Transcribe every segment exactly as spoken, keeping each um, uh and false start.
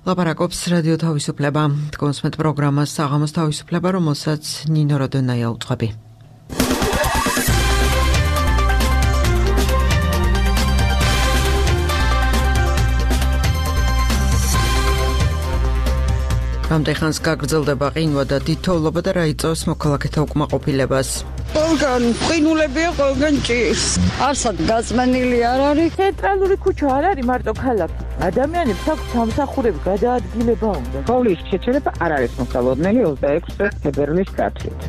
ლაპარაკობს რადიო თავისუფლება. კონსმეთ პროგრამას საღამოს თავისუფლება, რომელსაც ნინო როდონაია უძღვები. რამდენხანს გაგრძელდება ყინვა და თითოეულობა და რა იწვევს მოქალაქეთა უკმაყოფილებას. ყველგან ყინულებია, ყველგან ჭირს. არსად გაწმენილი არ არის. ცენტრალური ქუჩა არ არის მარტო ქალაქი. ადამიანებს აქვს სამსახურები გადაადგილება უნდა. პოვლის შეჩერება არ არის მოსალოდნელი ოცდაექვსი თებერვლის გათვლით.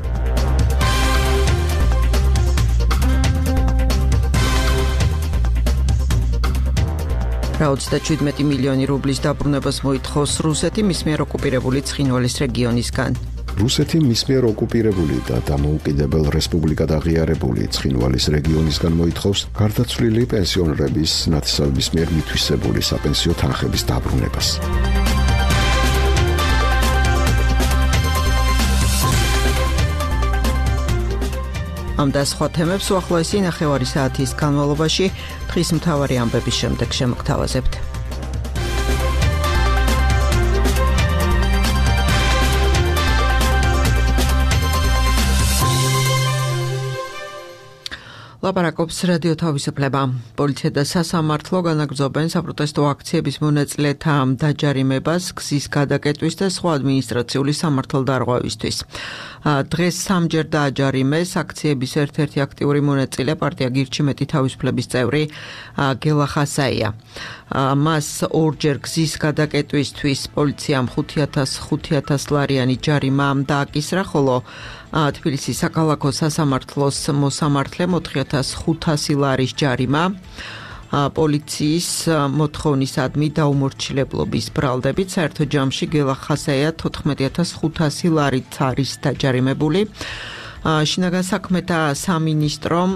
რა ოცდაშვიდმეტი მილიონი რუბლის დაბრუნებას მოითხოვს რუსეთი მის მიერ ოკუპირებული ცხინვალის რეგიონისგან. რუსეთი მის მიერ ოკუპირებული და დამოუკიდებელ რესპუბლიკად აღიარებული ცხინვალის რეგიონისგან მოითხოვს გარდაცვლილი პენსიონერების ნათესავების მიერ მითვისებული საპენსიო თანხების დაბრუნებას. ამ და სხვა თემებს უახლოესი ნახევარი საათის განმავლობაში დღის მთავარი ამბების შემდეგ შემოგთავაზებთ. ლაპარაკობს რადიო თავისუფლება. პოლიცია და სასამართლო განაგრძობენ საპროტესტო აქციების მონაწილეთა დაჯარიმებას, გზის გადაკეტვის და სხვა ადმინისტრაციული სამართალდარღვევისთვის. დღეს სამჯერ დააჯარიმეს აქციების ერთ-ერთი აქტიური მონაწილე პარტია გირჩი-მეტი თავისუფლების წევრი გელა ხასაია. მას ორჯერ გზის გადაკეტვისთვის პოლიციამ ხუთი ათას ლარიანი ჯარიმა დააკისრა, ხოლო თბილისის საქალაქო სასამართლოს მოსამართლემ ოთხი ათას ხუთასი ლარის ჯარიმა პოლიციის მოთხოვნისადმი დაუმორჩილებლობის ბრალდებით. საერთო ჯამში გელა ხასაია თოთხმეტი ათას ხუთასი ლარით არის დაჯარიმებული. შინაგან საქმეთა სამინისტრომ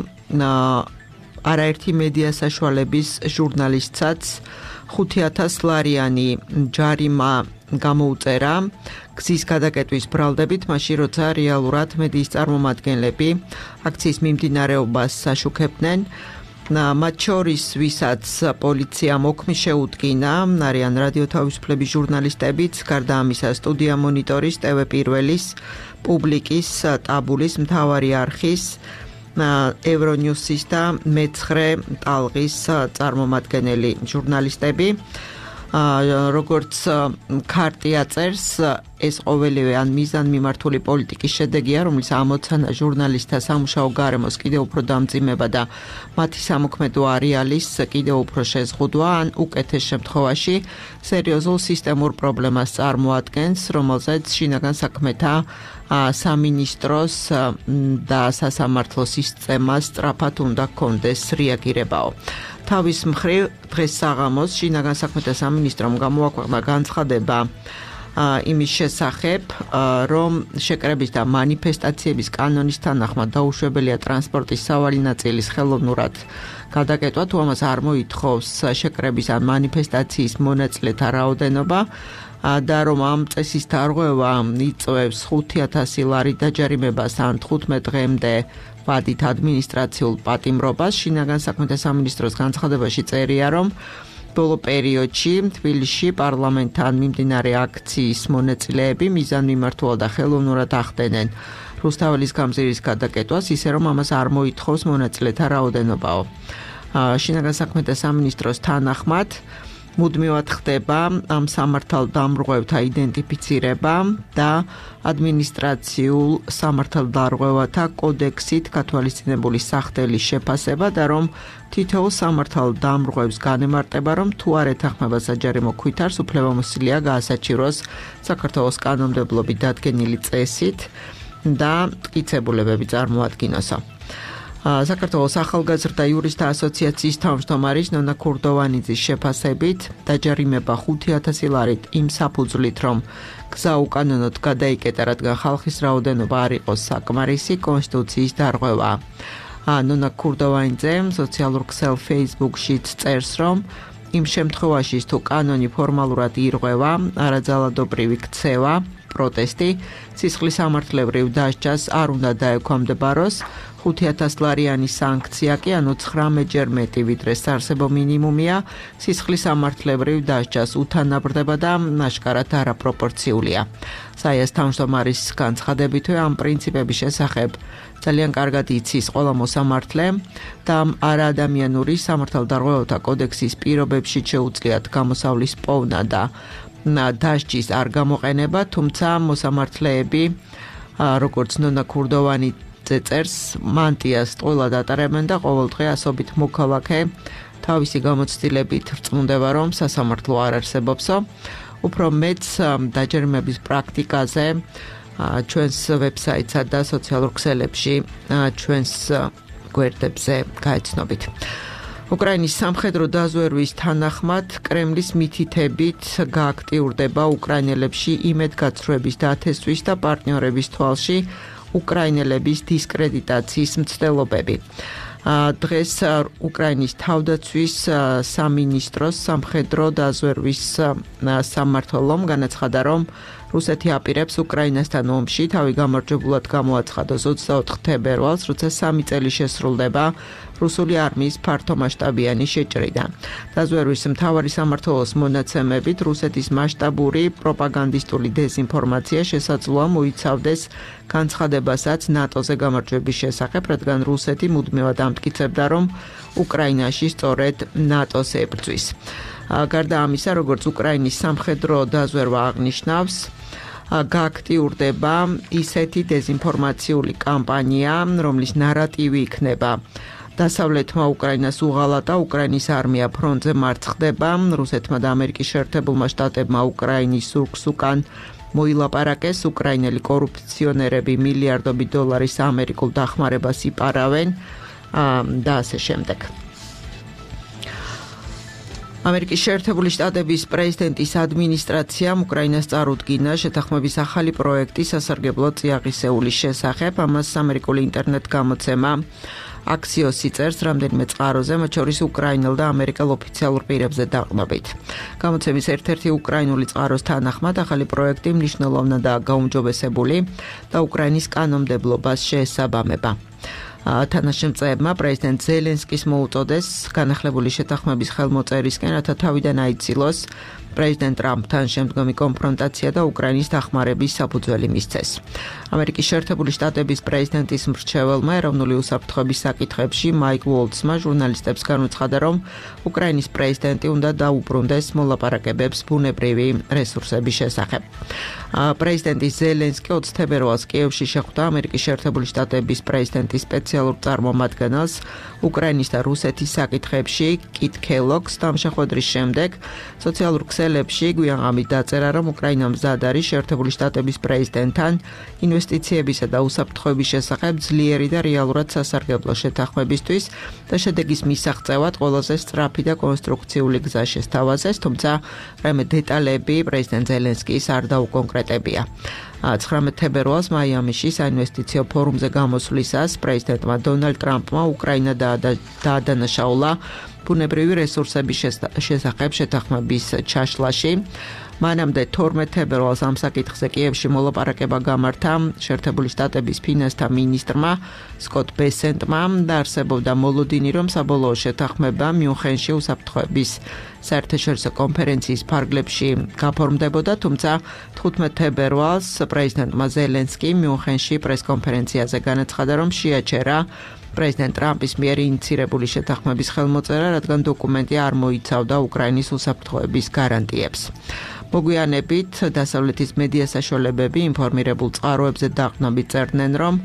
არაერთი მედია საშუალების ჟურნალისტსაც ხუთი ათას ლარიანი ჯარიმა გამოუწერა გზის გადაკეტვის ბრალდებით, მაშინ როცა რეალურად მედიის წარმომადგენლები აქციის მიმდინარეობას აშუქებდნენ. მათ შორის ვისაც პოლიცია მოქმი შეუდგინა, არიან რადიო თავისუფლების ჟურნალისტებიც, გარდა ამისა სტუდია მონიტორის, ტევ პირველის, პუბლიკის, ტაბულის, მთავარი არხის, ევრონიუსის და მეცხრე ტალღის წარმომადგენელი ჟურნალისტები. როგორც ქარტია წერს, ეს ყოველივე ან მიზანმიმართული პოლიტიკის შედეგია, რომლის ამოცანა ჟურნალისტთა სამუშაო გარემოს კიდევ უფრო დამძიმება და მათი სამოქმედო არეალის კიდევ უფრო შეზღუდვა, ან უკეთეს შემთხვევაში სერიოზულ სისტემურ პრობლემას წარმოადგენს, რომელზეც შინაგან საქმეთა სამინისტროს და სასამართლო სისტემას სწრაფად უნდა ჰქონდეს რეაგირებაო. თავის მხრივ დღეს საღამოს შინაგან საქმეთა სამინისტრომ გამოაქვეყნა განცხადება იმის შესახებ, რომ შეკრების და მანიფესტაციების კანონის თანახმად დაუშვებელია ტრანსპორტის სავალი ნაწილის ხელოვნურად გადაკეტვა, თუ ამას არ მოითხოვს შეკრების ან მანიფესტაციის მონაწილეთა რაოდენობა და რომ ამ წესის დარღვევა იწვევს ხუთი ათასი ლარი დაჯარიმებას ან თხუთმეტ დღემდე ვადით ადმინისტრაციულ პატიმრობას. შინაგან საქმეთა სამინისტროს განცხადებაში წერია, რომ ბოლო პერიოდში თბილისში პარლამენტთან მიმდინარე აქციის მონაწილეები მიზანმიმართულად და ხელოვნურად ახდენენ რუსთაველის გამზირის გადაკეტვას, ისე რომ ამას არ მოითხოვს მონაწილეთა რაოდენობაო. შინაგან საქმეთა სამინისტროს თანახმად მუდმივად ხდება ამ სამართალდამრღვევთა იდენტიფიცირება და ადმინისტრაციულ სამართალდარღვევათა კოდექსით გათვალისწინებული სახდელის შეფასება და რომ თითოეულ სამართალდამრღვევს განემარტება, რომ თუ არ ეთანხმება საჯარიმო ქვითარს, უფლებამოსილია გაასაჩივროს საქართველოს კანონმდებლობით დადგენილი წესით და მტკიცებულებები წარმოადგინოსო. საქართველოს ახალგაზრდა იურისტთა ასოციაციის თავმჯდომარის ნონა ქურდოვანიძის შეფასებით დაჯარიმება ხუთი ათასი ლარით იმ საფუძვლით, რომ გზა უკანონოდ გადაიკეტა, რადგან ხალხის რაოდენობა არ იყოს საკმარისი, კონსტიტუციის დარღვევა. ნონა ქურდოვანიძე სოციალურ ქსელ Facebook-შიც წერს, რომ იმ შემთხვევაში თუ კანონი ფორმალურად ირღვევა, არაძალადობრივი ქცევა პროტესტი, სისხლის სამართლებრივ დასჯას არ უნდა დაექვემდებაროს, ხუთი ათას ლარიანი სანქცია კი, ანუ ცხრამეტჯერ მეტი ვიდრე საარსებო მინიმუმია, სისხლის სამართლებრივ დასჯას უთანაბრდება და ნაშკარად არაპროპორციულია. საიას თავმჯდომარის განცხადებითვე ამ პრინციპების შესახებ ძალიან კარგად იცის ყველა მოსამართლე და არაადამიანური სამართალდარღვევათა კოდექსის პირობებში შეუძლიათ გამოსავლის პოვნა და დასჯის არ გამოყენება, თუმცა მოსამართლეები, როგორც ნონა ქურდოვანი წერს, მანტიას ტყუილად ატარებენ და ყოველდღე ასობით მოქალაქე თავისი გამოცდილებით რწმუნდება, რომ სასამართლო არ არსებობსო. უფრო მეც დაჯერიმების პრაქტიკაზე ჩვენს ვებსაიტსა და სოციალურ ქსელებში ჩვენს გვერდებზე გაეცნობით. უკრაინის სამხედრო დაზვერვის თანახმად კრემლის მითითებით გააქტიურდება უკრაინელებში იმედგაცრუების დათესვის და პარტნიორების თვალში უკრაინელების დისკრედიტაციის მცდელობები. დღეს უკრაინის თავდაცვის სამინისტროს სამხედრო დაზვერვის სამმართველომ განაცხადა, რომ რუსეთი აპირებს უკრაინასთან ომში თავი გამარჯვებულად გამოაცხადოს ოცდაოთხ თებერვალს, როცა სამი წელი შესრულდება რუსული არმიის ფართომასშტაბიანი შეჭრიდან. დაზვერვის მთავარი სამმართველოს მონაცემებით რუსეთის მასშტაბური პროპაგანდისტული დეზინფორმაცია შესაძლოა მოიცავდეს განცხადებასაც ნატოზე გამარჯვების შესახებ, რადგან რუსეთი მუდმივად ამტკიცებდა, რომ უკრაინაში სწორედ ნატოს ებრძვის. გარდა ამისა, როგორც უკრაინის სამხედრო დაზვერვა აღნიშნავს, გააქტიურდება ისეთი დეზინფორმაციული კამპანია, რომლის ნარატივი იქნება დასავლეთმა უკრაინას უღალატა, უკრაინის არმია ფრონტზე მარცხდება, რუსეთმა და ამერიკის შეერთებულმა შტატებმა უკრაინის ზურგს უკან მოილაპარაკეს, უკრაინელი კორუფციონერები მილიარდობით დოლარის ამერიკულ დახმარებას იპარავენ და ასე შემდეგ. ამერიკის შეერთებული შტატების პრეზიდენტის ადმინისტრაციამ უკრაინას წარუდგინა შეთანხმების ახალი პროექტი სასარგებლო წიაღისეულის შესახებ. ამას ამერიკული ინტერნეტ გამოცემა აქსიოსი წერს რამდენიმე წყაროზე, მათ შორის უკრაინელ და ამერიკელ ოფიციალურ პირებზე დაყრდნობით. გამოცემის ერთ-ერთი უკრაინული წყაროს თანახმად ახალი პროექტი მნიშვნელოვნადაა გაუმჯობესებული და უკრაინის კანონმდებლობას შეესაბამება. თანაშემწეებმა პრეზიდენტ ზელენსკის მოუწოდეს განახლებული შეთანხმების ხელმოწერისკენ, რათა თავიდან აიცილოს პრეზიდენტ ტრამპთან შემდგომი კონფრონტაცია და უკრაინის დახმარების საფუძველი მისცეს. ამერიკის შეერთებული შტატების პრეზიდენტის მრჩეველმა ეროვნული უსაფრთხოების საკითხებში მაიკ უოლცმა ჟურნალისტებს განუცხადა, რომ უკრაინის პრეზიდენტი უნდა დაუბრუნდეს მოლაპარაკებებს ბუნებრივი რესურსების შესახებ. პრეზიდენტი ზელენსკი ოცი თებერვალს კიევში შეხვდა ამერიკის შეერთებული შტატების პრეზიდენტის სპეციალურ წარმომადგენელს უკრაინის და რუსეთის საკითხებში კიტ კელოგს და ამ შეხვედრის შემდეგ სოციალურ ქსელებში გვიანღამით დაწერა, რომ უკრაინა მზად არის შეერთებული შტატების პრეზიდენტთან ინვესტიციებისა და უსაფრთხოების შესახებ ძლიერი და რეალურად სასარგებლო შეთანხმებისთვის და შედეგის მისაღწევად ყველაზე სწრაფი და კონსტრუქციული გზა შესთავაზეს, თუმცა რაიმე დეტალები პრეზიდენტ ზელენსკის არ დაუკონკრეტებია. ცხრამეტ თებერვალს მაიამიში საინვესტიციო ფორუმზე გამოსვლისას პრეზიდენტმა დონალდ ტრამპმა უკრაინა დაადანაშაულა ბუნებრივი რესურსების შესახებ შეთანხმების ჩაშლაში. მანამდე თორმეტ თებერვალს ამ საკითხზე კიევში მოლაპარაკება გამართა შეერთებული შტატების ფინანსთა მინისტრმა სკოტ ბესენტმა და არსებობდა მოლოდინი, რომ საბოლოო შეთანხმება მიუნხენში უსაფრთხოების საერთაშორისო კონფერენციის ფარგლებში გაფორმდებოდა, თუმცა თხუთმეტ თებერვალს პრეზიდენტმა ზელენსკი მიუნხენში პრესკონფერენციაზე განაცხადა, რომ შეაჩერა პრეზიდენტ ტრამპის მიერ ინიცირებული შეთანხმების ხელმოწერა, რადგან დოკუმენტი არ მოიცავდა უკრაინის უსაფრთხოების გარანტიებს. მოგვიანებით დასავლეთის მედია საშუალებები ინფორმირებულ წყაროებზე დაყრდნობით წერდნენ, რომ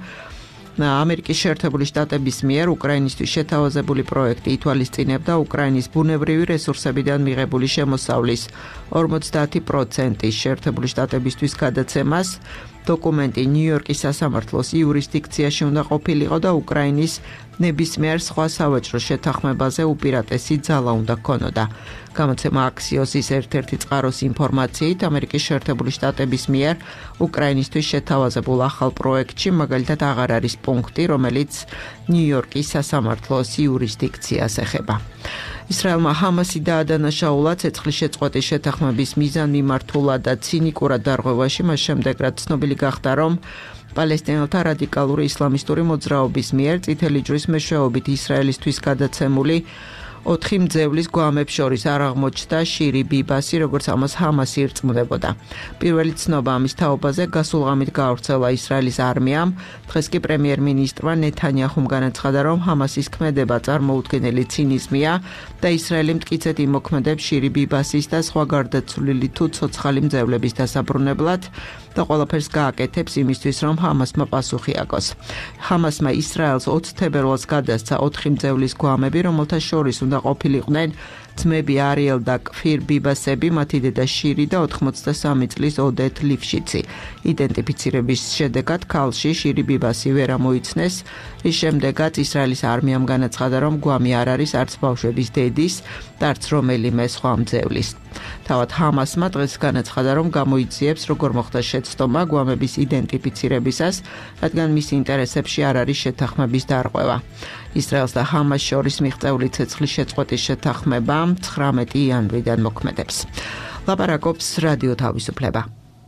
ამერიკის შეერთებული შტატების მიერ უკრაინისთვის შეთავაზებული პროექტი ითვალისწინებდა უკრაინის ბუნებრივი რესურსებიდან მიღებული შემოსავლის ორმოცდაათი პროცენტის შეერთებული შტატებისთვის გადაცემას. დოკუმენტი ნიუ-იორკის სასამართლოს იურისდიქციაში უნდა ყოფილიყო და უკრაინის ნებისმიერ სხვა სავაჭრო შეთანხმებაზე უპირატესი ძალა უნდა ჰქონოდა. გამოცემა აქსიოსის ერთ-ერთი წყაროს ინფორმაციით, ამერიკის შეერთებული შტატების მიერ უკრაინისთვის შეთავაზებულ ახალ პროექტში მაგალითად აღარ არის პუნქტი, რომელიც ნიუ-იორკის სასამართლოს იურისდიქციას ეხება. ისრაელმა ჰამასი დაადანაშაულა ცეცხლის შეწყვეტის შეთანხმების მიზანმიმართულად და ცინიკურად დარღვევაში, მას შემდეგ რაც ცნობილი გახდა, რომ პალესტინელთა რადიკალური ისლამისტური მოძრაობის მიერ წითელი ჯვრის მეშვეობით ისრაელისთვის გადაცემული ოთხი მძევლის გვამებს შორის არ აღმოჩნდა შირი ბიბასი, როგორც ამას ჰამასი ირწმუნებოდა. პირველი ცნობა ამის თაობაზე გასულ ღამით გაავრცელა ისრაელის არმიამ. დღეს კი პრემიერ-მინისტრმა ნეთანიაჰუმ განაცხადა, რომ ჰამასის ქმედება წარმოუდგენელი ცინიზმია და ისრაელი მტკიცედ იმოქმედებს შირი ბიბასის და სხვა გარდაცვლილი თუ ცოცხალი მძევლების დასაბრუნებლად და ყველაფერს გააკეთებს იმისთვის, რომ ჰამასმა პასუხი აკოს. ჰამასმა ისრაელს ოცი თებერვალს გადასცა ოთხი მძევლის გვამები, რომელთა შორის უნდა ყოფილიყვნენ ძმები არიელ და კფիր ბიბასები, მათი დედა შირი და ოთხმოცდასამი წლის ოდეთ ლიფშიცი. იდენტიფიცირების შედეგად ქალში შირი ბიბასი ვერ ამოიცნეს, რის შემდეგაც ისრაელის არმიამ განაცხადა, რომ გვამი არ არის არც ბავშვების დედის და არც რომელიმე სხვა მძევლის. თავად ჰამასმა დღეს განაცხადა, რომ გამოიძიებს როგორ მოხდა შეცდომა გვამების იდენტიფიცირებისას, რადგან მის ინტერესებში არ არის შეთანხმების დარღვევა. ისრაელს და ჰამას შორის მიღწეული ცეცხლის შეწყვეტის შეთანხმება ცხრამეტი იანვრიდან მოქმედებს. ლაპარაკობს რადიო თავისუფლება.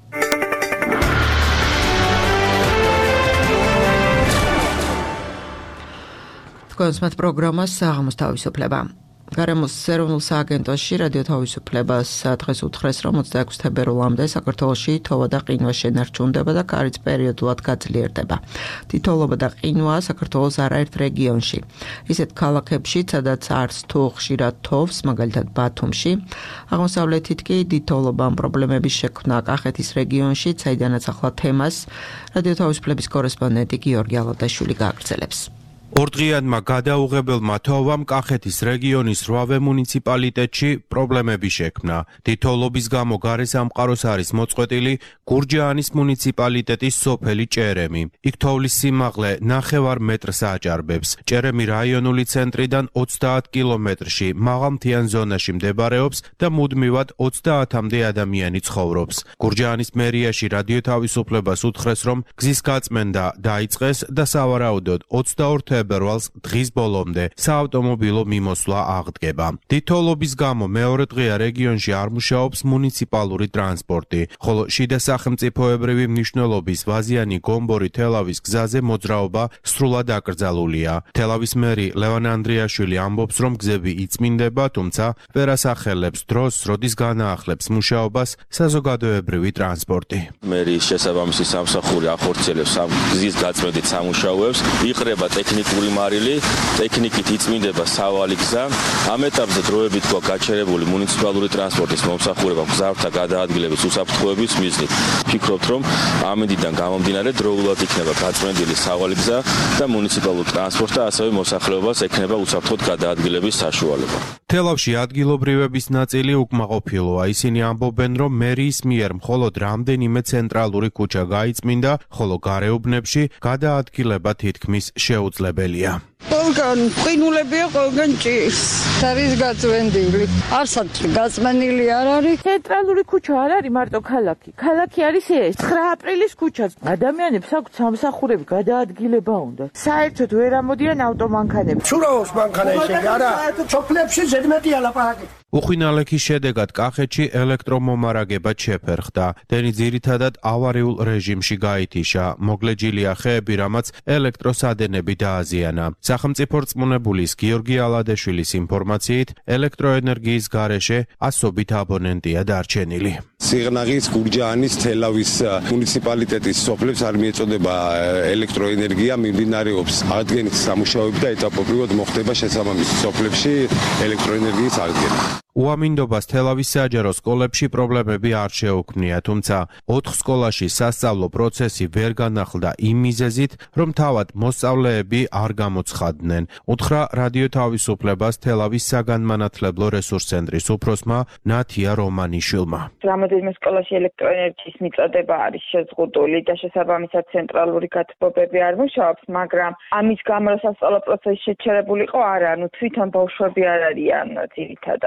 თქვენს მათ პროგრამას საღამოს თავისუფლება. გარემოს ეროვნულ სააგენტოში რადიო თავისუფლებას დღეს უთხრეს, რომ ოცდაექვსი თებერვალამდე საქართველოში თოვა და ყინვა შენარჩუნდება და კარიც პერიოდულად გაძლიერდება. თითოეულობა და ყინვა საქართველოს არაერთ რეგიონში. ისეთ ქალაქებში, სადაც არც თუ ხშირად თოვს, მაგალითად ბათუმში, აღმოსავლეთით კი თითოეულობა ამ პრობლემების შექმნა კახეთის რეგიონში, საიდანაც ახლა თემას რადიო თავისუფლების კორესპონდენტი გიორგი ალადაშვილი გააგრძელებს. ორდღიანმა გადაუღებელმა თოვამ კახეთის რეგიონის რვავე მუნიციპალიტეტში პრობლემები შექმნა. თითოეულობის გამო გარესამყაროს არის მოწყვეტილი გურჯაანის მუნიციპალიტეტის სოფელი ჭერემი. იქ თოვლის სიმაღლე ნახევარ მეტრს აჭარბებს. ჭერემი რაიონული ცენტრიდან ოცდაათ კილომეტრში მაღალმთიან ზონაში მდებარეობს და მუდმივად ოცდაათამდე ადამიანი ცხოვრობს. გურჯაანის მერიაში რადიო თავისუფლებას უთხრეს, რომ გზის გაწმენდა დაიწყეს და სავარაუდოდ ოცდაორ თებერვალს დღის ბოლომდე საავტომობილო მიმოსვლა აღდგება. თითოეულობის გამო მეორე დღეა რეგიონში არ მუშაობს მუნიციპალური ტრანსპორტი, ხოლო შიდა სახელმწიფოებრივი მნიშვნელობის ვაზიანი გომბორი თელავის გზაზე მოძრაობა სრულად აკრძალულია. თელავის მერი ლევან ანდრიაშვილი ამბობს, რომ გზები იწმინდება, თუმცა ვერ ასახელებს დროს, როდის განაახლებს მუშაობას საზოგადოებრივი ტრანსპორტი. მერის შესაბამისი სამსახური ახორციელებს გზის გაწმენდით სამუშაოებს, იყრება ტექნიკა მარილი, ტექნიკით იწმინდება სავალი გზა. ამ ეტაპზე დროებით გვაქვს გაჩერებული მუნიციპალური ტრანსპორტის მომსახურება მგზავრთა გადაადგილების უსაფრთხოების მიზნით. ვფიქრობთ, რომ ამინდიდან გამომდინარე დროულად იქნება გაწმენდილი სავალი გზა და მუნიციპალურ ტრანსპორტს და ასევე მოსახლეობას ექნება უსაფრთხოდ გადაადგილების საშუალება. თელავში ადგილობრივების ნაწილი უკმაყოფილოა. ისინი ამბობენ, რომ მერიის მიერ მხოლოდ რამდენიმე ცენტრალური ქუჩა გაიწმინდა, ხოლო გარეუბნებში გადაადგილება თითქმის შეუძლებელია. ყველგან ყინულებია, ყველგან ჭირს. არის გაწმენდილი. არსად გაწმენდილი არ არის. ცენტრალური ქუჩა არ არის მარტო ქალაქი. ქალაქი არის ეს ცხრა აპრილის ქუჩა. ადამიანებს აქვს სამსახურები გადაადგილება უნდა. საერთოდ ვერ ამოდიან ავტომანქანები. ჩურაოს მანქანა ესე არა. ჩოფლებში ზედმეტია ლაპარაკი. უხინალექის შედეგად კახეთში ელექტრომომარაგება შეფერხდა. დენი ძირითადად ავარიულ რეჟიმში გაითიშა. მოგლეჯილია ხეები, რამაც ელექტროსადენები დააზიანა. სახელმწიფო რწმუნებულის გიორგი ალადაშვილის ინფორმაციით, ელექტროენერგიის გარეშე ასობით აბონენტია დარჩენილი. სიღნაღის, გურჯაანის, თელავის მუნიციპალიტეტის სოფლებს არ მიეწოდება ელექტროენერგია, მიმდინარეობს აღდგენის სამუშაოები და ეტაპობრივად მოხდება შესაბამისი სოფლებში ელექტროენერგიის აღდგენა. უამინდობას თელავის საჯარო სკოლებში პრობლემები არ შეუქმნია, თუმცა ოთხ სკოლაში სასწავლო პროცესი ვერ განახლდა იმ მიზეზით, რომ თავად მოსწავლეები არ გამოცხადდნენ. უთხრა რადიო თავისუფლებას თელავის საგანმანათლებლო რესურს-ცენტრის უფროსმა ნათია რომანიშვილმა. რამოდენიმე სკოლაში ელექტროენერგიის მიწოდება არის შეზღუდული და შესაბამისად ცენტრალური გათბობები არ მუშაობს, მაგრამ ამის გამო სასწავლო პროცესი შეჩერებული იყო არა, ანუ თვითონ ბავშვები არ არიან ძირითადად.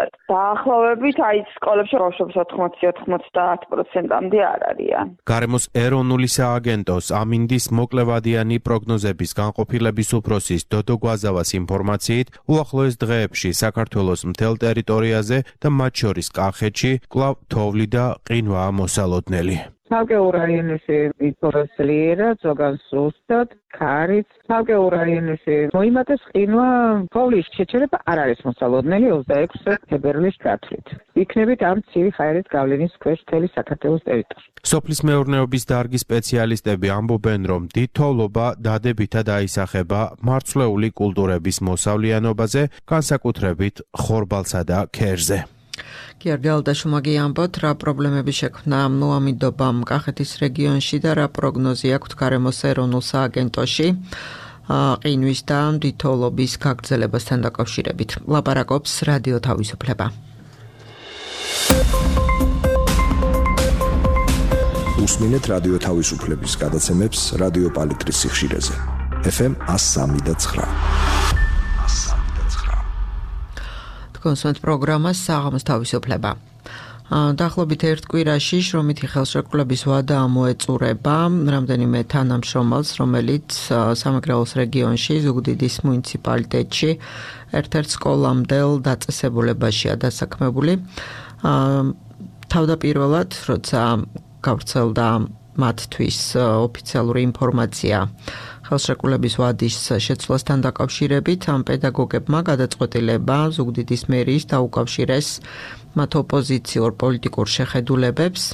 დაახლოებით აი სკოლებში ბავშვებს ოთხმოცი ოცდაათ პროცენტამდე არ არიან. გარემოს ეროვნული სააგენტოს ამინდის მოკლევადიანი პროგნოზების განყოფილების უფროსის დოდო გვაზავას ინფორმაციით, უახლოეს დღეებში საქართველოს მთელ ტერიტორიაზე და მათ შორის კახეთში კვლავ თოვლი და ყინვაა მოსალოდნელი. ცალკეულ რაიონებში იცურებს ძლიერად, ზოგან სუსტად, ქარით. ცალკეულ რაიონებში მოიმატეს ყინვა, თოვლის შეჩერება არ არის მოსალოდნელი ოცდაექვსი თებერვლის დათვლით. იქნებით ამ ცივი ჰაერის გავლენის ქვეშ მთელი საქართველოს ტერიტორია. სოფლის მეურნეობის დარგის სპეციალისტები ამბობენ, რომ დიდ თოვლობა დადებითად აისახება მარცვლეული კულტურების მოსავლიანობაზე, განსაკუთრებით ხორბალსა და ქერზე. გიორგი ალდაშუმაგი ამბობთ, რა პრობლემები შექმნა მოამიდობამ კახეთის რეგიონში და რა პროგნოზი აქვთ გარემოს ეროვნულ სააგენტოში ყინვის და დიდ თოვლობის გაგრძელებასთან დაკავშირებით. ლაპარაკობს რადიო თავისუფლება. უსმინეთ რადიო თავისუფლების გადაცემებს რადიო პალიტრის სიხშირეზე. ეფ ემ one oh three და nine. კონსულტ პროგრამას საღამოს თავისუფლება. დაახლოებით ერთ კვირაში შრომითი ხელშეკრულების ვადა მოეწურება რამდენიმე თანამშრომელს, რომელიც სამეგრელოს რეგიონში ზუგდიდის მუნიციპალიტეტში ერთ-ერთ სკოლამდელ დაწესებულებაშია დასაქმებული. თავდაპირველად, როცა გავრცელდა მათთვის ოფიციალური ინფორმაცია ხელშეკრულების ვადის შეცვლასთან დაკავშირებით, ამ პედაგოგებმა გადაწყვეტილება ზუგდიდის მერიის დაუკავშირეს მათ ოპოზიციურ პოლიტიკურ შეხედულებებს.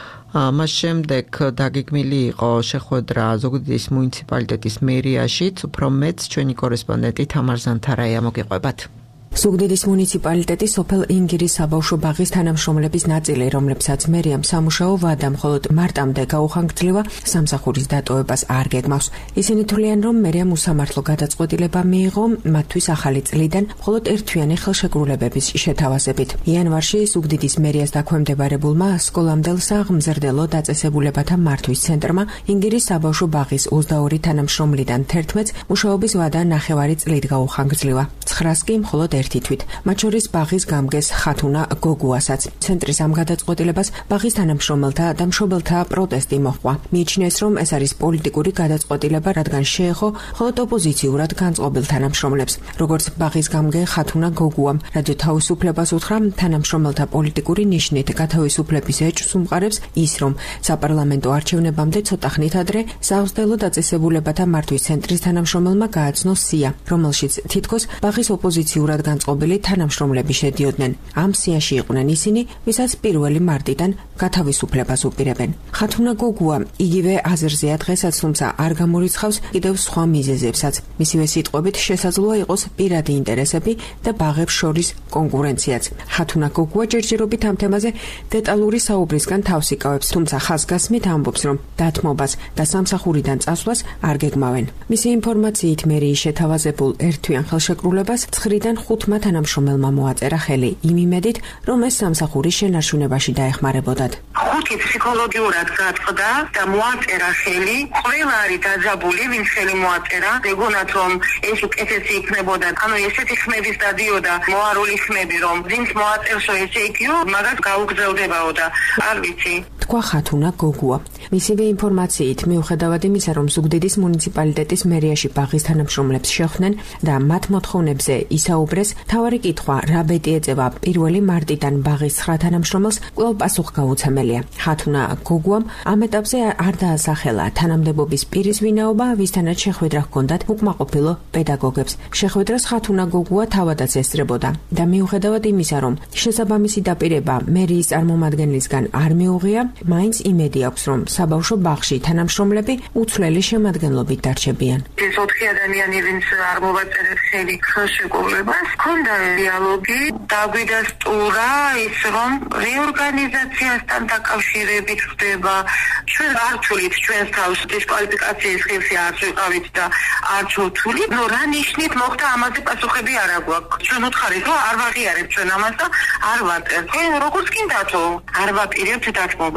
მას შემდეგ დაგეგმილი იყო შეხვედრა ზუგდიდის მუნიციპალიტეტის მერიაშიც, უფრო მეც ჩვენი კორესპონდენტი თამარ ზანთარაია მოგიყვებათ. ზუგდიდის მუნიციპალიტეტის სოფელ ინგირის საბავშვო ბაღის თანამშრომლების ნაწილი, რომლებსაც მერიამ სამუშაო ვადა მხოლოდ მარტამდე გაუხანგრძლива, სამსახურის დატოვებას არ გეგმავს. ისინი თვლიან, რომ მერიამ უსამართლო გადაწყვეტილება მიიღო მათთვის ახალი წლიდან მხოლოდ ერთთვიანი ხელშეკრულებების შეთავაზებით. იანვარში ზუგდიდის მერიას დაქვემდებარებულმა სკოლამდელ საღმზრდელო დაწესებულებათა მართვის ცენტრმა ინგირის საბავშვო ბაღის ოცდაორი თანამშრომლიდან თერთმეტს მუშაობის ვადა ნახევარი წლით გაუხანგრძლива. ცხრას კი მხოლოდ ერთი თვით. მათ შორის ბაღის გამგეს ხათუნა გოგუასაც. ცენტრის ამ გადაწყვეტილებას ბაღის თანამშრომელთა და მშობელთა პროტესტი მოჰყვა. მიიჩნიეს, რომ ეს არის პოლიტიკური გადაწყვეტილება, რადგან შეეხო მხოლოდ ოპოზიციურად განწყობილ თანამშრომლებს. როგორც ბაღის გამგე ხათუნა გოგუამ რადიო თავისუფლებას უთხრა, თანამშრომელთა პოლიტიკური ნიშნით გათავისუფლების ეჭვს უმყარებს ის, რომ საპარლამენტო არჩევნებამდე ცოტა ხნით ადრე საღმრთელო დაწესებულებათა მართვის ცენტრის თანამშრომელმა გააცნო სია, რომელშიც თითქოს ბაღის ოპოზიციურად განწყობილი თანამშრომლები შედიოდნენ. ამ სიაში იყვნენ ისინი, ვისაც პირველი მარტიდან გათავისუფლებას უპირებენ. ხათუნა გოგუა იგივე აზრზეა დღესაც, თუმცა არ გამორიცხავს კიდევ სხვა მიზეზებსაც. მისივე სიტყვებით შესაძლოა იყოს პირადი ინტერესები და ბაღებს შორის კონკურენციაც. ხათუნა გოგუა ჯერჯერობით ამ თემაზე დეტალური საუბრისგან თავს იკავებს, თუმცა ხაზგასმით ამბობს, რომ დათმობას და სამსახურიდან წასვლას არ გეგმავენ. მისი ინფორმაციით მერიის შეთავაზებულ ერთთვიან ხელშეკრულებას ცხრიდან ხუთმა თანამშრომელმა მოაწერა ხელი იმ იმედით, რომ ეს სამსახური შენარჩუნებაში დაეხმარებოდათ. ხუთი ფსიქოლოგიურად გაწყდა და მოაწერა ხელი. ყველა არის დაძაბული, ვინც ხელი მოაწერა. ეგონათ, რომ ეს უკეთესი იქნებოდა. ანუ ესეთი ხმების დადიოდა, მოარული ხმები, რომ ვინც მოაწერსო ესე იქიო, მაგას გაუგზავდებაო და არ ვიცი. თქვა ხათუნა გოგუა. მისივე ინფორმაციით, მიუხედავად იმისა, რომ ზუგდიდის მუნიციპალიტეტის მერიაში ბაღის თანამშრომლებს შეხვდნენ და მათ მოთხოვნებზე ისაუბრეს, თავარი კითხვა, რა ბეტი ეწევა პირველი მარტიდან ბაღის ცხრა თანამშრომელს, კვლავ პასუხგაუცემელია. ხათუნა გოგუამ ამ ეტაპზე არ დაასახელა თანამდებობის პირის ვინაობა, ვისთანაც შეხვედრა ჰქონდათ უკმაყოფილო პედაგოგებს. შეხვედრას ხათუნა გოგუა თავადაც ესწრებოდა და მიუხედავად იმისა, რომ შესაბამისი დაპირება მერიის წარმომადგენლისგან არ მიუღია, მაინც იმედი აქვს, რომ საბავშვო ბაღში თანამშრომლები უცვლელი შემადგენლობით დარჩებიან. ეს ოთხი ადამიანი, ვინც არ მოვაწერეთ ხელი ხელშეკრულებას, ჰქონდა დიალოგი, დაგვიდასტურა ის, რომ რეორგანიზაციასთან დაკავშირებით ხდება. ჩვენ არ ვთვლით ჩვენს თავს დისკვალიფიკაციის ხილში არ ვიყავით და არც ვთვლით, ნუ რა ნიშნით მოხდა ამაზე პასუხები არ აგვაქვს. ჩვენ უთხარით, რომ არ ვაღიარებთ ჩვენ ამას და არ ვაწერთ. ჩვენ როგორც კიდათო არ ვაპირებთ დათმობას.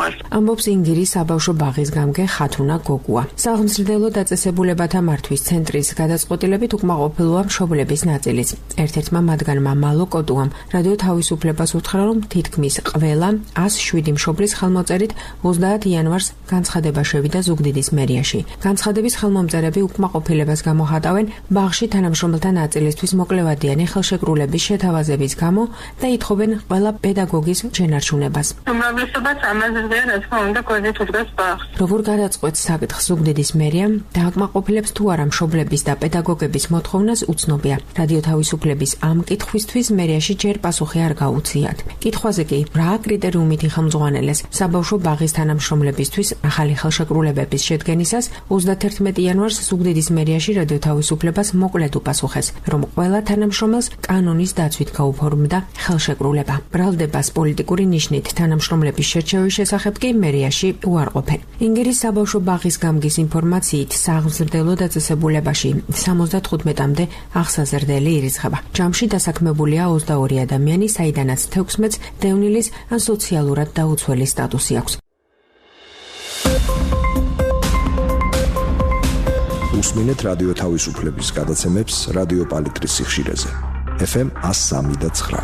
მიღებას. ამბობს ინგირის საბავშვო ბაღის გამგე ხათუნა გოგუა. საღმრძლო დაწესებულებათა მართვის ცენტრის გადაწყვეტილებით უკმაყოფილოა მშობლების ნაწილიც. ერთ-ერთმა მათგანმა მალო კოტუამ რადიო თავისუფლებას უთხრა, რომ თითქმის ყველა ას შვიდი მშობლის ხელმოწერით ოცდაათ იანვარს განცხადება შევიდა ზუგდიდის მერიაში. განცხადების ხელმომწერები უკმაყოფილებას გამოხატავენ ბაღში თანამშრომელთა ნაწილისთვის მოკლევადიანი ხელშეკრულების შეთავაზების გამო და ითხოვენ ყველა პედაგოგის შენარჩუნებას. უმრავლესობაც ამაზეა, რა თქმა უნდა, კოზით უდგას ბაღს. როგორ გადაწყვეტს საკითხს ზუგდიდის მერია და აკმაყოფილებს თუ არა მშობლების და პედაგოგების მოთხოვნას უცნობია. რადიო თავისუფლების ამ კითხვისთვის მერიაში ჯერ პასუხი არ გაუციათ. კითხვაზე კი რა კრიტერიუმით იხელმძღვანელეს საბავშვო ბაღის თანამშრომლებისთვის ახალი ხელშეკრულებების შედგენისას ოცდაათერთმეტი იანვარს ზუგდიდის მერიაში რადიო თავისუფლებას მოკლედ უპასუხეს, რომ ყველა თანამშრომელს კანონის დაცვით გაუფორმდა ხელშეკრულება. ბრალდებას პოლიტიკური ნიშნით თანამშრომლების შერჩევის შესახებ კი მერიაში უარყოფენ. ინგირის საბავშვო ბაღის გამგის ინფორმაციით საღმრძლო დაწესებულებაში სამოცდათხუთმეტამდე აღსაზრდელი ირიცხება. ჯამში დასაქმებულია ოცდაორი ადამიანი, საიდანაც თექვსმეტს დევნილის ან სოციალურად დაუცველი სტატუსი აქვს. უსმინეთ რადიო თავისუფლების გადაცემებს რადიო პალიტრის სიხშირეზე. ეფ ემ ას სამი და ცხრა.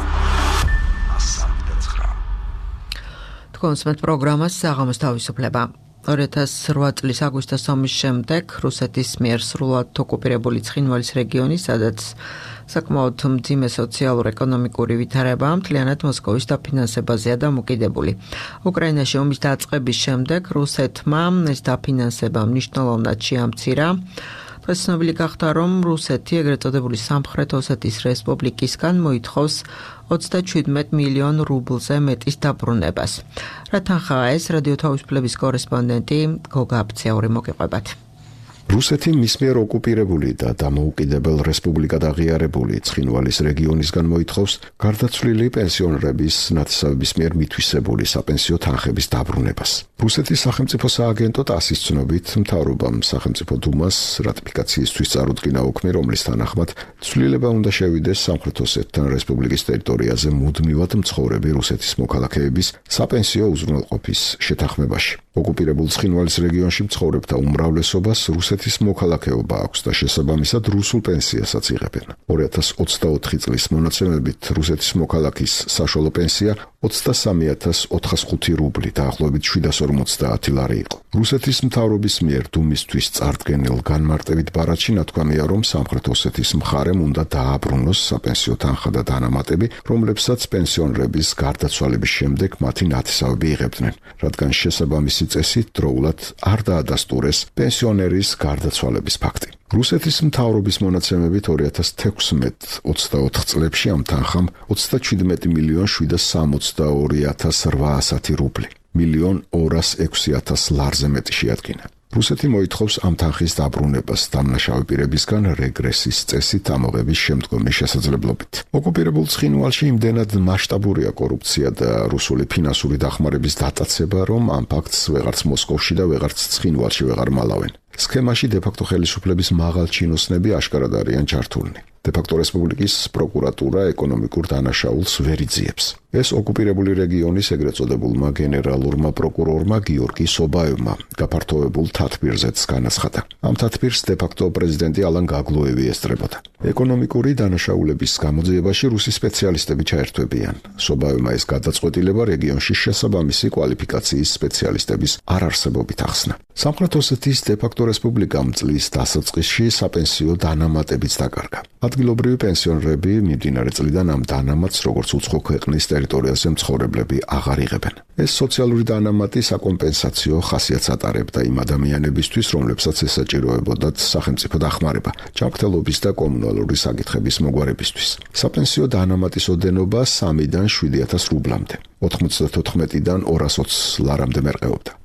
თქვენს პროგრამას საღამოს თავისუფლება. ორი ათას რვა წლის აგვისტოს ომის შემდეგ რუსეთის მიერ სრულად ოკუპირებული ცხინვალის რეგიონი, სადაც საკმაოდ მძიმე სოციალურ-ეკონომიკური ვითარება მთლიანად მოსკოვის დაფინანსებაზეა დამოკიდებული. უკრაინაში ომის დაწყების შემდეგ რუსეთმა ეს დაფინანსება მნიშვნელოვნად შეამცირა. დღეს ცნობილი გახდა, რომ რუსეთი ეგრეთ წოდებული სამხრეთ ოსეთის რესპუბლიკისგან მოითხოვს ოცდაჩვიდმეტ მილიონ რუბლზე მეტის დაბრუნებას. რა თანხაა ეს? რადიო თავისუფლების კორესპონდენტი გოგა აბცაური მოგიყვებათ. რუსეთი მის მიერ ოკუპირებული და დამოუკიდებელ რესპუბლიკად აღიარებული ცხინვალის რეგიონისგან მოითხოვს გარდაცვლილი პენსიონერების ნათესავების მიერ მითვისებული საპენსიო თანხების დაბრუნებას. რუსეთის სახელმწიფო სააგენტო ტასის ცნობით, მთავრობამ სახელმწიფო დუმას რატიფიკაციისთვის წარუდგინა ოქმი, რომლის თანახმად ცვლილება უნდა შევიდეს სამხრეთ ოსეთთან რესპუბლიკის ტერიტორიაზე მუდმივად მცხოვრები რუსეთის მოქალაქეების საპენსიო უზრუნველყოფის შეთანხმებაში. ოკუპირებულ ცხინვალის რეგიონში მცხოვრებთა უმრავლესობას რუსეთის მოქალაქეობა აქვს და შესაბამისად რუსულ პენსიასაც იღებენ. ორი ათას ოცდაოთხი წლის მონაცემებით რუსეთის მოქალაქის საშუალო პენსია ოცდასამი ათას ოთხასხუთი რუბლი, დაახლოებით შვიდას ორმოცდაათი ლარი იყო. რუსეთის მთავრობის მიერ დუმისთვის წარდგენილ განმარტებით ბარათში ნათქვამია, რომ სამხრეთ ოსეთის მხარემ უნდა დააბრუნოს საპენსიო თანხა და დანამატები, რომლებსაც პენსიონერების გარდაცვალების შემდეგ მათი ნათესავები იღებდნენ, რადგან შესაბამისი წესით დროულად არ დაადასტურეს პენსიონერის გარდაცვალების ფაქტი. რუსეთის მთავრობის მონაცემებით ორი ათას თექვსმეტ ოცდაოთხ წლებში ამ თანხამ ოცდაჩვიდმეტი მილიონ შვიდას სამოცდაორი ათას რვაასი რუბლი, მილიონ ორას ექვსი ათას ლარზე მეტი შეადგინა. რუსეთი მოითხოვს ამ თანხის დაბრუნებას დამნაშავე პირებისგან რეგრესის წესით ამოღების შემდგომი შესაძლებლობით. ოკუპირებულ ცხინვალში იმდენად მასშტაბურია კორუფცია და რუსული ფინანსური დახმარების დატაცება, რომ ამ ფაქტს ვეღარც მოსკოვში და ვეღარც ცხინვალში ვეღარ მალავენ. სქემაში დე-ფაქტო ხელისუფლების მაღალ ჩინოსნები აშკარად არიან ჩართულნი. დე-ფაქტო რესპუბლიკის პროკურატურა ეკონომიკურ დანაშაულს ვერ იძიებს. ეს ოკუპირებული რეგიონის ეგრეთ წოდებულმა გენერალურმა პროკურორმა გიორგი სობაევმა გაფართოებულ თათბირზეც განაცხადა. ამ თათბირს დე-ფაქტო პრეზიდენტი ალან გაგლუევი ესწრებოდა. ეკონომიკური დანაშაულების გამოძიებაში რუსი სპეციალისტები ჩაერთვებიან. სობაევმა ეს გადაწყვეტილება რეგიონში შესაბამისი კვალიფიკაციის სპეციალისტების არარსებობით ახსნა. სამხრეთ ოსეთის დე-ფაქტო რესპუბლიკამ წლის დასაწყისში საპენსიო დანამატებიც დაკარგა. ადგილობრივი პენსიონერები მიმდინარე წლიდან ამ დანამატს როგორც უცხო ქვეყნის ტერიტორიაზე მცხოვრებლები აღარ იღებენ. ეს სოციალური დანამატი საკომპენსაციო ხასიათს ატარებდა იმ ადამიანებისთვის, რომლებსაც ესაჭიროებოდათ სახელმწიფო დახმარება, ჯანმრთელობის და კომუნალური საკითხების მოგვარებისთვის. საპენსიო დანამატის ოდენობა სამიდან შვიდი ათას რუბლამდე, ოთხმოცდათოთხმეტიდან ორას ოცი ლარამდე მერყეობდა.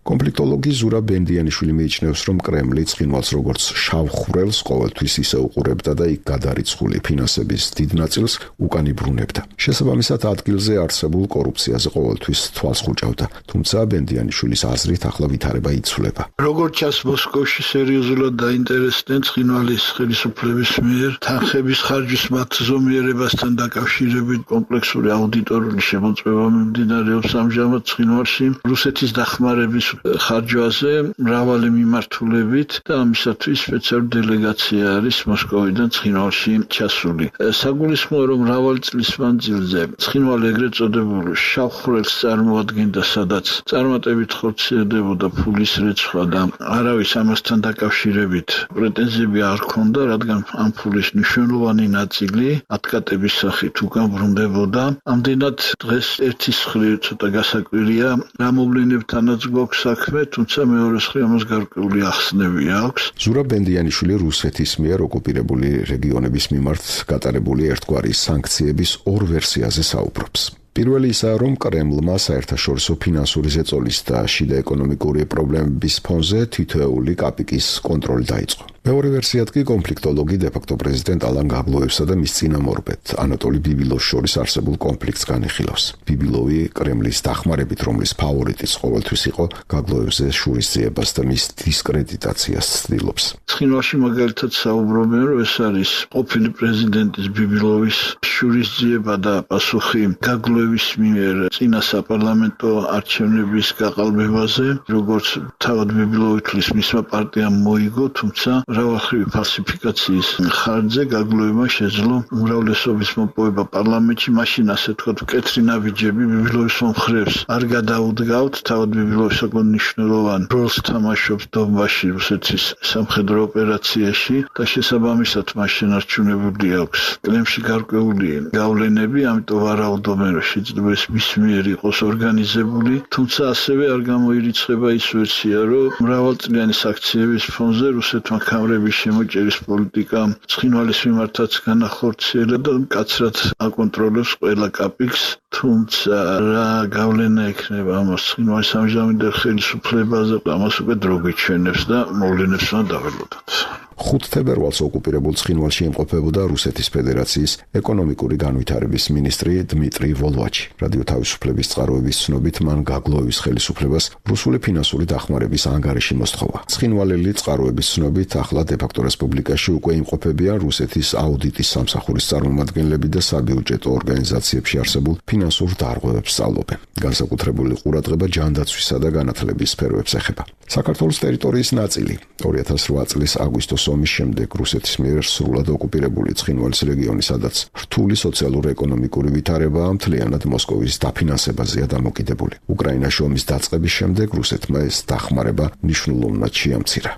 კონფლიქტოლოგი ზურა ბენდიანიშვილი მიიჩნევს, რომ კრემლი ცხინვალს როგორც შავ ხვრელს ყოველთვის ისე უყურებდა და იქ გადარიცხული ფინანსების დიდ ნაწილს უკან იბრუნებდა. შესაბამისად, ადგილზე არსებულ კორუფციაზე ყოველთვის თვალს ხუჭავდა, თუმცა ბენდიანიშვილის აზრით ახლა ვითარება იცვლება. როგორც ჩანს, მოსკოვში სერიოზულად დაინტერესდნენ ცხინვალის ხელისუფლების მიერ თანხების ხარჯვის მათ ზომიერებასთან დაკავშირებით კომპლექსური აუდიტორული შემოწმება მიმდინარეობს ამჟამად ცხინვალში რუსეთის დახმარების ხარჯვაზე მრავალი მიმართულებით და ამისათვის სპეციალური დელეგაცია არის მოსკოვიდან ცხინვალში ჩასული. საგულისხმოა, რომ მრავალი წლის მანძილზე ცხინვალი ეგრეთ წოდებულ შავ ხვრელს წარმოადგენდა, სადაც წარმატებით ხორციელდებოდა ფულის რეცხვა და არავის ამასთან დაკავშირებით პრეტენზიები არ ჰქონდა, რადგან ამ ფულის მნიშვნელოვანი ნაწილი ათკატების სახით უკან ბრუნდებოდა. ამდენად დღეს ერთის მხრივ ცოტა გასაკვირია რა მოვლენებთანაც გვაქვს საქმე, თუმცა მეორე მხრივ ამას გარკვეული ახსნები აქვს. ზურა ბენდიანიშვილი რუსეთის მიერ ოკუპირებული რეგიონების მიმართ გატარებული ერთგვარი სანქციების ორ ვერსიაზე საუბრობს. პირველი ისაა, რომ კრემლმა საერთაშორისო ფინანსური ზეწოლის და შიდა ეკონომიკური პრობლემების ფონზე თითოეული კაპიკის კონტროლი დაიწყო. მეორე ვერსიად კი კონფლიქტოლოგი დე-ფაქტო პრეზიდენტ ალან გაგლოევსა და მის წინამორბედ ანატოლი ბიბილოვს შორის არსებულ კონფლიქტს განიხილავს. ბიბილოვი კრემლის დახმარებით, რომლის ფავორიტიც ყოველთვის იყო, გაგლოევზე შურისძიებას და მის დისკრედიტაციას ცდილობს. ცხინვალში მაგალითად საუბრობენ, რომ ეს არის ყოფილი პრეზიდენტის ბიბილოვის შურისძიება და პასუხი გაგლოევის მიერ წინა საპარლამენტო არჩევნების გაყალბებაზე, როგორც თავად ბიბილოვი თვლის მისმა პარტიამ მოიგო, თუმცა მრავალმხრივი ფალსიფიკაციის ხარჯზე გაგლოევმა შეძლო უმრავლესობის მოპოვება პარლამენტში, მაშინ ასე თქვა მკეთრი ნაბიჯები ბიბილოვის მომხრეებს არ გადაუდგავთ, თავად ბიბილოვი საკმაოდ მნიშვნელოვან როლს თამაშობს დონბასში რუსეთის სამხედრო ოპერაციაში და შესაბამისად მას შენარჩუნებული აქვს კრემლში გარკვეული გავლენები, ამიტომ ვარაუდობენ, რომ შეიძლება ეს მის მიერ იყოს ორგანიზებული, თუმცა ასევე არ გამოირიცხება ის ვერსია, რომ მრავალწლიანი საქციების ფონზე რუსეთმა კამრების შემოჭერის პოლიტიკა ცხინვალის მიმართაც განახორციელა და მკაცრად აკონტროლებს ყველა კაპიკს, თუმცა რა გავლენა ექნება ამას ცხინვალის ამჟამინდელ ხელისუფლებაზე, ამას უკვე დრო გვიჩვენებს და მოვლენებს უნდა დაველოდოთ. ხუთ თებერვალს ოკუპირებულ ცხინვალში იმყოფებოდა რუსეთის ფედერაციის ეკონომიკური განვითარების მინისტრი დმიტრი ვოლვაჩი. რადიო თავისუფლების წყაროების ცნობით, მან გაგლოევის ხელისუფლებას რუსული ფინანსური დახმარების ანგარიში მოსთხოვა. ცხინვალელი წყაროების ცნობით, ახლა დე-ფაქტო რესპუბლიკაში უკვე იმყოფებიან რუსეთის აუდიტის სამსახურის წარმომადგენლები და საბიუჯეტო ორგანიზაციებში არსებულ ფინანსურ დარღვევებს სწავლობენ. განსაკუთრებული ყურადღება ჯანდაცვისა და განათლების სფეროებს ეხება. საქართველოს ტერიტორიის ნაწილი ორი ათას ოთხ წლის აგვისტოს ომის შემდეგ რუსეთის მიერ სრულად ოკუპირებული ცხინვალის რეგიონი, სადაც რთული სოციალურ-ეკონომიკური ვითარება მთლიანად მოსკოვის დაფინანსებაზეა დამოკიდებული. უკრაინაში ომის დაწყების შემდეგ რუსეთმა ეს დახმარება მნიშვნელოვნად შეამცირა.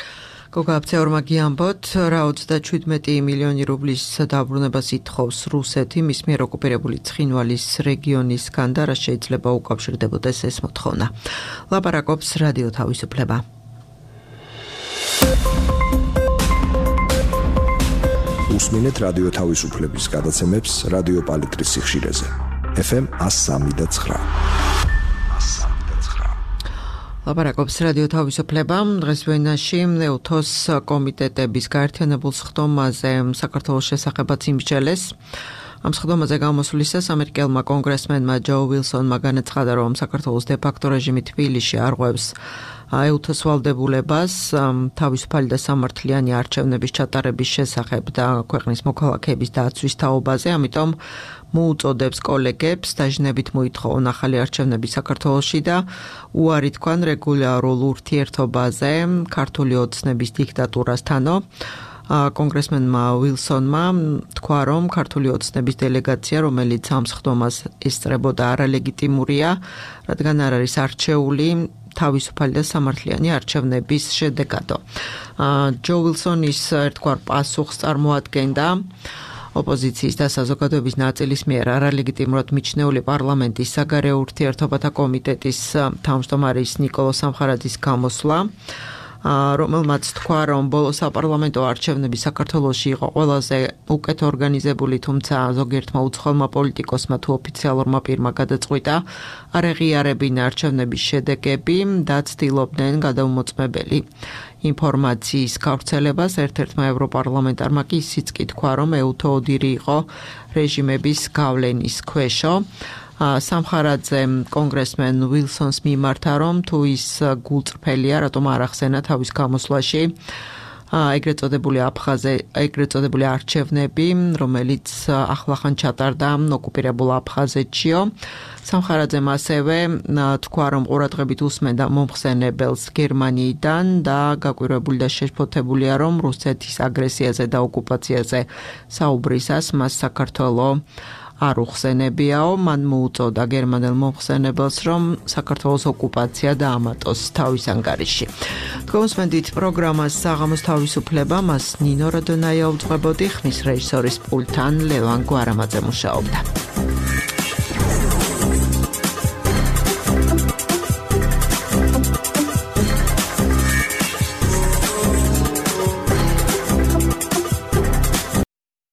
გოგაბცეორმა გიამბოთ, რა ოცდაშვიდმეტი მილიონი რუბლის დაბრუნებას ითხოვს რუსეთი მის მიერ ოკუპირებული ცხინვალის რეგიონისგან და რა შეიძლება უკავშირდებოდეს ეს მოთხოვნა. ლაპარაკობს რადიო თავისუფლება. უსმინეთ რადიო თავისუფლების გადაცემებს რადიო პალიტრის სიხშირეზე. ეფ ემ one oh three point nine. ლაპარაკობს რადიო თავისუფლება. დღეს ვენაში უთოს კომიტეტების გაერთიანებულ სხდომაზე საქართველოს შესახებაც იმსჯელეს. ამ სხდომაზე გამოსვლისას ამერიკელმა კონგრესმენმა ჯო ვილსონმა განაცხადა, რომ საქართველოს დე-ფაქტო რეჟიმი თბილისში არღვევს ეუთოს ვალდებულებას თავისუფალი და სამართლიანი არჩევნების ჩატარების შესახებ და ქვეყნის მოქალაქეების დაცვის თაობაზე, ამიტომ მოუწოდებს კოლეგებს დაჟინებით მოითხოვონ ახალი არჩევნები საქართველოში და უარი თქვან რეგულარულ ურთიერთობაზე ქართული ოცნების დიქტატურასთანო. კონგრესმენმა ვილსონმა თქვა, რომ ქართული ოცნების დელეგაცია, რომელიც ამ სხდომას ესწრებოდა, არალეგიტიმურია, რადგან არ არის არჩეული თავისუფალი და სამართლიანი არჩევნების შედეგადო. ჯო ვილსონის ერთგვარ პასუხს წარმოადგენდა ოპოზიციის და საზოგადოების ნაწილის მიერ არალეგიტიმურად მიჩნეული პარლამენტის საგარეო ურთიერთობათა კომიტეტის თავმჯდომარის ნიკოლო სამხარაძის გამოსვლა. რომელმაც თქვა, რომ ბოლო საპარლამენტო არჩევნები საქართველოში იყო ყველაზე უკეთ ორგანიზებული, თუმცა ზოგიერთმა უცხოელმა პოლიტიკოსმა თუ ოფიციალურმა პირმა გადაწყვიტა არ ეღიარებინა არჩევნების შედეგები და ცდილობდნენ გადაუმოწმებელი ინფორმაციის გავრცელებას. ერთ-ერთმა ევროპარლამენტარმა კი ისიც კი თქვა, რომ ეუთო ოდირი იყო რეჟიმების გავლენის ქვეშო. სამხარაძე კონგრესმენ ვილსონს მიმართა, რომ თუ ის გულწრფელია, რატომ არ ახსენა თავის გამოსვლაში ეგრეთ წოდებული აფხაზე, ეგრეთ წოდებული არჩევნები, რომელიც ახლახან ჩატარდა ოკუპირებულ აფხაზეთშიო. სამხარაძემ ასევე თქვა, რომ ყურადღებით უსმენდა მომხსენებელს გერმანიიდან და გაკვირვებული და შეშფოთებულია, რომ რუსეთის აგრესიაზე და ოკუპაციაზე საუბრისას მას საქართველოს არ უხსენებიაო. მან მოუწოდა გერმანელ მომხსენებელს, რომ საქართველოს ოკუპაცია დაამატოს თავის ანგარიში. თქვენსმენდით პროგრამას საღამოს თავისუფლება, მას ნინო როდონაია უძღვებოდი, ხმის რეჟისორის პულტთან ლევან გვარამაძე მუშაობდა.